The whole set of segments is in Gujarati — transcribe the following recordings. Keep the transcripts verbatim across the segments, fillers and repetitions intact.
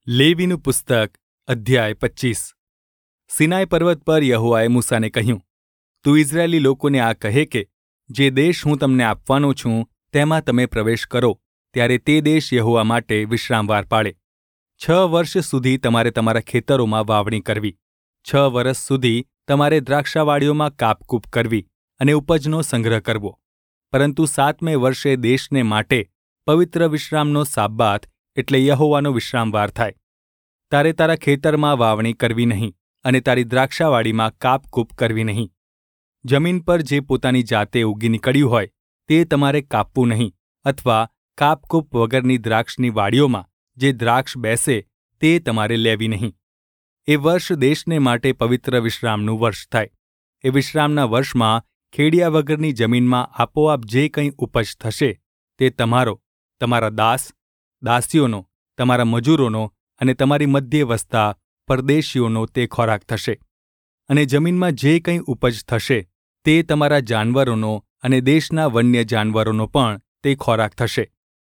લેવીનું પુસ્તક અધ્યાય પચીસ. સિનાઈ પર્વત પર યહોવાએ મૂસાને કહ્યું, તું ઇઝરાયેલી લોકોને આ કહે કે જે દેશ હું તમને આપવાનો છું તેમાં તમે પ્રવેશ કરો, ત્યારે તે દેશ યહોવા માટે વિશ્રામવાર પાડે. છ વર્ષ સુધી તમારે તમારા ખેતરોમાં વાવણી કરવી, છ વર્ષ સુધી તમારે દ્રાક્ષાવાડીઓમાં કાપકૂપ કરવી અને ઉપજનો સંગ્રહ કરવો. પરંતુ સાતમે વર્ષે દેશને માટે પવિત્ર વિશ્રામનો સાબ્બાત એટલે યહોવાનો વિશ્રામવાર થાય. તારે તારા ખેતરમાં વાવણી કરવી નહીં અને તારી દ્રાક્ષાવાડીમાં કાપકૂપ કરવી નહીં. જમીન પર જે પોતાની જાતે ઉગી નીકળ્યું હોય તે તમારે કાપવું નહીં, અથવા કાપકૂપ વગરની દ્રાક્ષની વાડીઓમાં જે દ્રાક્ષ બેસે તે તમારે લેવી નહીં. એ વર્ષ દેશને માટે પવિત્ર વિશ્રામનું વર્ષ થાય. એ વિશ્રામના વર્ષમાં ખેડિયા વગરની જમીનમાં આપોઆપ જે કંઈ ઉપજ થશે તે તમારો, તમારા દાસ દાસીઓનો, તમારા મજૂરોનો અને તમારી મધ્યે વસતા પરદેશીઓનો તે ખોરાક થશે. અને જમીનમાં જે કંઈ ઉપજ થશે તે તમારા જાનવરોનો અને દેશના વન્ય જાનવરોનો પણ તે ખોરાક થશે.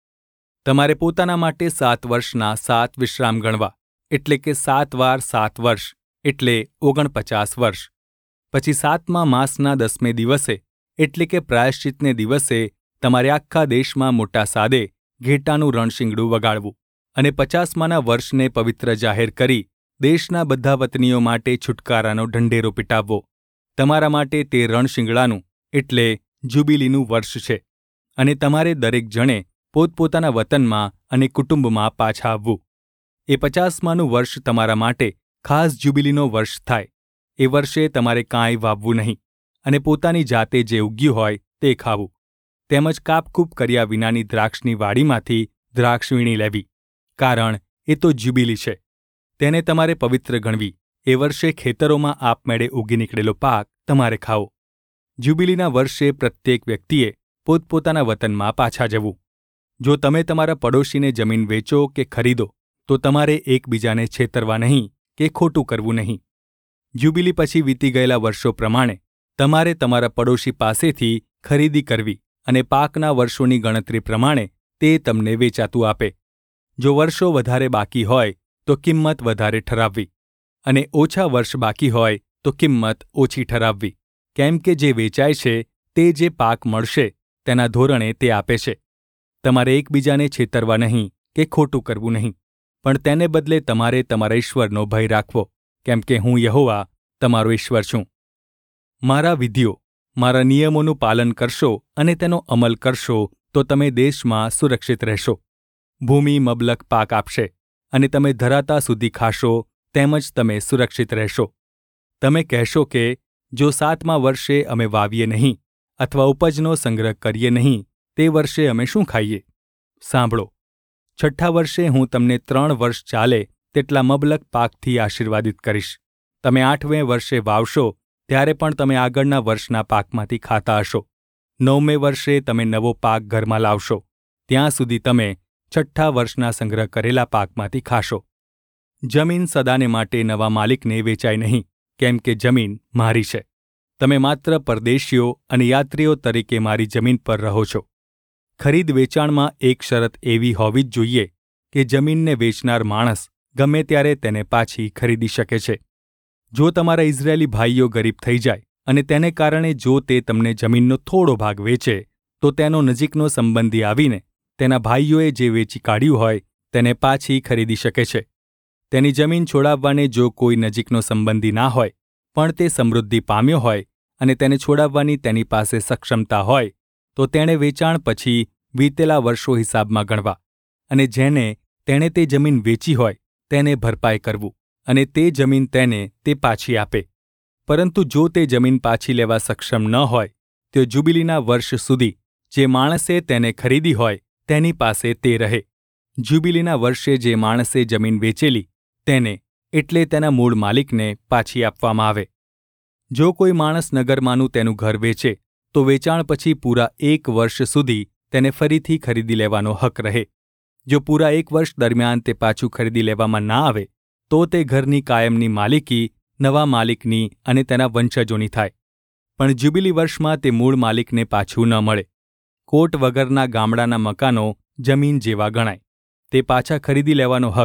તમારે પોતાના માટે સાત વર્ષના સાત વિશ્રામ ગણવા, એટલે કે સાત વાર સાત વર્ષ એટલે ઓગણપચાસ વર્ષ. પછી સાતમા માસના દસમે દિવસે એટલે કે પ્રાયશ્ચિતને દિવસે તમારે આખા દેશમાં મોટા સાદે ઘેટાનું રણશીંગડું વગાડવું અને પચાસમાના વર્ષને પવિત્ર જાહેર કરી દેશના બધા વતનીઓ માટે છુટકારાનો ઢંઢેરો પીટાવવો. તમારા માટે તે રણશીંગડાનું એટલે જ્યુબિલીનું વર્ષ છે, અને તમારે દરેક જણે પોતપોતાના વતનમાં અને કુટુંબમાં પાછા આવવું. એ પચાસમાનું વર્ષ તમારા માટે ખાસ જ્યુબિલીનો વર્ષ થાય. એ વર્ષે તમારે કાંઈ વાવવું નહીં અને પોતાની જાતે જે ઉગ્યું હોય તે ખાવું. તેમજ કાપકૂપ કર્યા વિનાની દ્રાક્ષની વાડીમાંથી દ્રાક્ષ વીણી લેવી, કારણ એ તો જ્યુબિલી છે. તેને તમારે પવિત્ર ગણવી. એ વર્ષે ખેતરોમાં આપમેળે ઉગી નીકળેલો પાક તમારે ખાવો. જ્યુબિલીના વર્ષે પ્રત્યેક વ્યક્તિએ પોતપોતાના વતનમાં પાછા જવું. જો તમે તમારા પડોશીને જમીન વેચો કે ખરીદો તો તમારે એકબીજાને છેતરવા નહીં કે ખોટું કરવું નહીં. જ્યુબિલી પછી વીતી ગયેલા વર્ષો પ્રમાણે તમારે તમારા પડોશી પાસેથી ખરીદી કરવી અને પાકના વર્ષોની ગણતરી પ્રમાણે તે તમને વેચાતું આપે. જો વર્ષો વધારે બાકી હોય તો કિંમત વધારે ઠરાવવી, અને ઓછા વર્ષ બાકી હોય તો કિંમત ઓછી ઠરાવવી, કેમ કે જે વેચાય છે તે જે પાક મળશે તેના ધોરણે તે આપે છે. તમારે એકબીજાને છેતરવા નહીં કે ખોટું કરવું નહીં, પણ તેને બદલે તમારે તમારા ઈશ્વરનો ભય રાખવો, કેમ કે હું યહોવા તમારો ઈશ્વર છું. મારા વિધિઓ, મારા નિયમોનું પાલન કરશો અને તેનો અમલ કરશો તો તમે દેશમાં સુરક્ષિત રહેશો. ભૂમિ મબલક પાક આપશે અને તમે ધરાતા સુધી ખાશો, તેમજ તમે સુરક્ષિત રહેશો. તમે કહેશો કે જો સાતમા વર્ષે અમે વાવીએ નહીં અથવા ઉપજનો સંગ્રહ કરીએ નહીં, તે વર્ષે અમે શું ખાઈએ? સાંભળો, છઠ્ઠા વર્ષે હું તમને ત્રણ વર્ષ ચાલે તેટલા મબલક પાકથી આશીર્વાદિત કરીશ. તમે આઠમે વર્ષે વાવશો ત્યારે પણ તમે આગળના વર્ષના પાકમાંથી ખાતા હશો. નવમે વર્ષે તમે નવો પાક ઘરમાં લાવશો, ત્યાં સુધી તમે છઠ્ઠા વર્ષના સંગ્રહ કરેલા પાકમાંથી ખાશો. જમીન સદાને માટે નવા માલિકને વેચાય નહીં, કેમ કે જમીન મારી છે. તમે માત્ર પરદેશીઓ અને યાત્રીઓ તરીકે મારી જમીન પર રહો છો. ખરીદ વેચાણમાં એક શરત એવી હોવી જ જોઈએ કે જમીનને વેચનાર માણસ ગમે ત્યારે તેને પાછી ખરીદી શકે છે. જો તમારા ઇઝરાયેલી ભાઈઓ ગરીબ થઈ જાય અને તેને કારણે જો તે તમને જમીનનો થોડો ભાગ વેચે, તો તેનો નજીકનો સંબંધી આવીને તેના ભાઈઓએ જે વેચી કાઢ્યું હોય તેને પાછી ખરીદી શકે છે. તેની જમીન છોડાવવાને જો કોઈ નજીકનો સંબંધી ના હોય, પણ તે સમૃદ્ધિ પામ્યો હોય અને તેને છોડાવવાની તેની પાસે સક્ષમતા હોય, તો તેણે વેચાણ પછી વીતેલા વર્ષો હિસાબમાં ગણવા, અને જેને તેણે તે જમીન વેચી હોય તેને ભરપાઈ કરવું, અને તે જમીન તેને તે પાછી આપે. પરંતુ જો તે જમીન પાછી લેવા સક્ષમ ન હોય તો જ્યુબિલીના વર્ષ સુધી જે માણસે તેને ખરીદી હોય તેની પાસે તે રહે. જ્યુબિલીના વર્ષે જે માણસે જમીન વેચેલી તેને એટલે તેના મૂળ માલિકને પાછી આપવામાં આવે. જો કોઈ માણસ નગરમાંનું તેનું ઘર વેચે તો વેચાણ પછી પૂરા એક વર્ષ સુધી તેને ફરીથી ખરીદી લેવાનો હક રહે. જો પૂરા એક વર્ષ દરમિયાન તે પાછું ખરીદી લેવામાં ના આવે તો તે ઘરની કાયમની માલિકી નવા માલિકની અને તેના વંશજોની થાય. પણ જ્યુબિલી વર્ષમાં તે મૂળ માલિકને પાછું ન મળે. કોટ વગરના ગામડાના મકાનો જમીન જેવા ગણાય. તે પાછા ખરીદી લેવાનો હક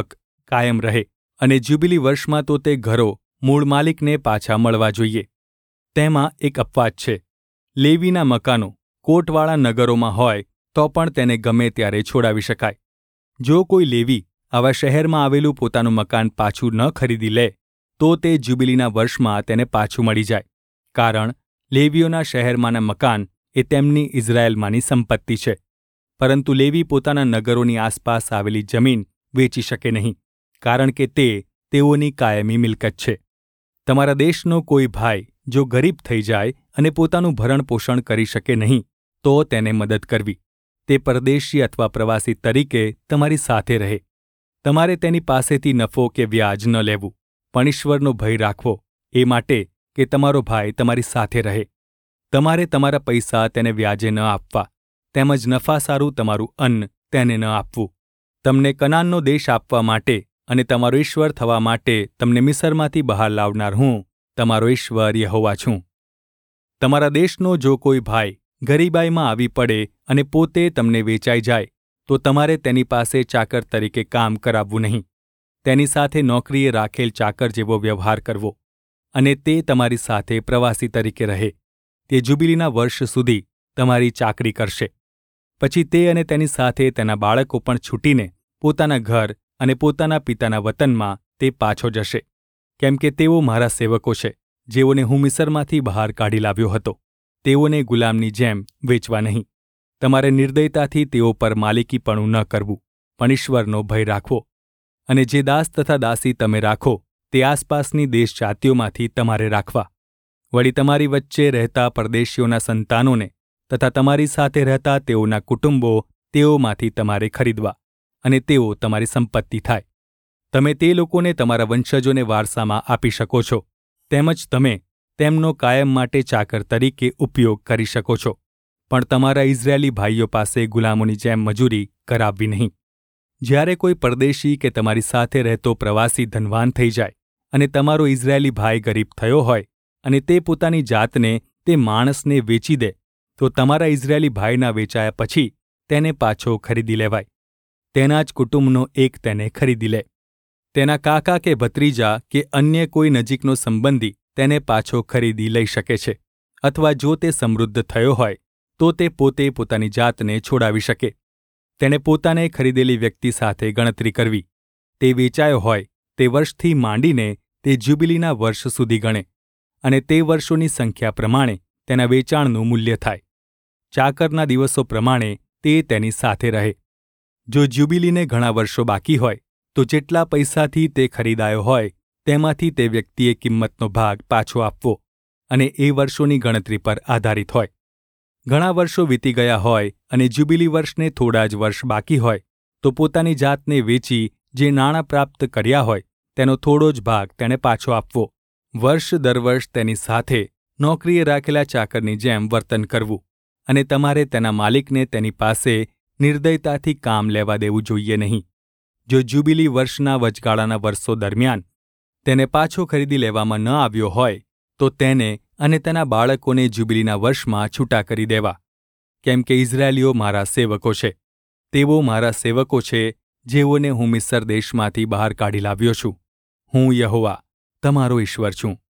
કાયમ રહે, અને જ્યુબિલી વર્ષમાં તો તે ઘરો મૂળ માલિકને પાછા મળવા જોઈએ. તેમાં એક અપવાદ છે. લેવીના મકાનો કોટવાળા નગરોમાં હોય તો પણ તેને ગમે ત્યારે છોડાવી શકાય. જો કોઈ લેવી આવા શહેરમાં આવેલું પોતાનું મકાન પાછું ન ખરીદી લે તો તે જ્યુબિલીના વર્ષમાં તેને પાછું મળી જાય, કારણ લેવીઓના શહેરમાંના મકાન એ તેમની ઇઝરાયેલમાંની સંપત્તિ છે. પરંતુ લેવી પોતાના નગરોની આસપાસ આવેલી જમીન વેચી શકે નહીં, કારણ કે તે તેઓની કાયમી મિલકત છે. તમારા દેશનો કોઈ ભાઈ જો ગરીબ થઈ જાય અને પોતાનું ભરણ પોષણ કરી શકે નહીં તો તેને મદદ કરવી. તે પરદેશી અથવા પ્રવાસી તરીકે તમારી સાથે રહે. તમારે તેની પાસેથી નફો કે વ્યાજ ન લેવું, પણ ઈશ્વરનો ભય રાખવો, એ માટે કે તમારો ભાઈ તમારી સાથે રહે. તમારે તમારા પૈસા તેને વ્યાજે ન આપવા, તેમજ નફાસારું તમારું અન્ન તેને ન આપવું. તમને કનાનનો દેશ આપવા માટે અને તમારો ઈશ્વર થવા માટે તમને મિસરમાંથી બહાર લાવનાર હું તમારો ઈશ્વર યહોવા છું. તમારા દેશનો જો કોઈ ભાઈ ગરીબાઈમાં આવી પડે અને પોતે તમને વેચાઈ જાય તો તમારે તેની પાસે ચાકર તરીકે કામ કરાવવું નહીં. તેની સાથે નોકરીએ રાખેલ ચાકર જેવો વ્યવહાર કરવો, અને તે તમારી સાથે પ્રવાસી તરીકે રહે. તે જ્યુબિલીના વર્ષ સુધી તમારી ચાકરી કરશે. પછી તે અને તેની સાથે તેના બાળકો પણ છૂટીને પોતાના ઘર અને પોતાના પિતાના વતનમાં તે પાછો જશે, કેમ કે તેઓ મારા સેવકો છે, જેઓને હું મિસરમાંથી બહાર કાઢી લાવ્યો હતો. તેઓને ગુલામની જેમ વેચવા નહીં. તમારે નિર્દયતાથી તેઓ પર માલિકીપણું ન કરવું, પણ ઈશ્વરનો ભય રાખવો. અને જે દાસ તથા દાસી તમે રાખો તે આસપાસની દેશ જાતિઓમાંથી તમારે રાખવા. વળી તમારી વચ્ચે રહેતા પરદેશીઓના સંતાનોને તથા તમારી સાથે રહેતા તેઓના કુટુંબો તેઓમાંથી તમારે ખરીદવા, અને તેઓ તમારી સંપત્તિ થાય. તમે તે લોકોને તમારા વંશજોને વારસામાં આપી શકો છો, તેમજ તમે તેમનો કાયમ માટે ચાકર તરીકે ઉપયોગ કરી શકો છો, પણ તમારા ઇઝરાયેલી ભાઈઓ પાસે ગુલામોની જેમ મજૂરી કરાવવી નહીં. જ્યારે કોઈ પરદેશી કે તમારી સાથે રહેતો પ્રવાસી ધનવાન થઈ જાય અને તમારો ઇઝરાયેલી ભાઈ ગરીબ થયો હોય અને તે પોતાની જાતને તે માણસને વેચી દે, તો તમારા ઇઝરાયેલી ભાઈના વેચાયા પછી તેને પાછો ખરીદી લેવાય. તેના જ કુટુંબનો એક તેને ખરીદી લે. તેના કાકા કે ભત્રીજા કે અન્ય કોઈ નજીકનો સંબંધી તેને પાછો ખરીદી લઈ શકે છે, અથવા જો તે સમૃદ્ધ થયો હોય તો તે પોતે પોતાની જાતને છોડાવી શકે. તેણે પોતાને ખરીદેલી વ્યક્તિ સાથે ગણતરી કરવી. તે વેચાયો હોય તે વર્ષથી માંડીને તે જ્યુબિલીના વર્ષ સુધી ગણે, અને તે વર્ષોની સંખ્યા પ્રમાણે તેના વેચાણનું મૂલ્ય થાય. ચાકરના દિવસો પ્રમાણે તે તેની સાથે રહે. જો જ્યુબિલીને ઘણા વર્ષો બાકી હોય તો જેટલા પૈસાથી તે ખરીદાયો હોય તેમાંથી તે વ્યક્તિએ કિંમતનો ભાગ પાછો આપવો, અને એ વર્ષોની ગણતરી પર આધારિત હોય. ઘણા વર્ષો વીતી ગયા હોય અને જ્યુબિલી વર્ષને થોડા જ વર્ષ બાકી હોય તો પોતાની જાતને વેચી જે નાણાં પ્રાપ્ત કર્યા હોય તેનો થોડો જ ભાગ તેણે પાછો આપવો. વર્ષ દર વર્ષ તેની સાથે નોકરીએ રાખેલા ચાકરની જેમ વર્તન કરવું, અને તમારે તેના માલિકને તેની પાસે નિર્દયતાથી કામ લેવા દેવું જોઈએ નહીં. જો જ્યુબિલી વર્ષના વચગાળાના વર્ષો દરમિયાન તેને પાછો ખરીદી લેવામાં ન આવ્યો હોય તો તેને અને તેના બાળકોને જ્યુબિલીના વર્ષમાં છૂટા કરી દેવા, કેમ કે ઇઝરાયેલીઓ મારા સેવકો છે. તેઓ મારા સેવકો છે જેઓને હું મિસર દેશમાંથી બહાર કાઢી લાવ્યો છું. હું યહોવા તમારો ઈશ્વર છું.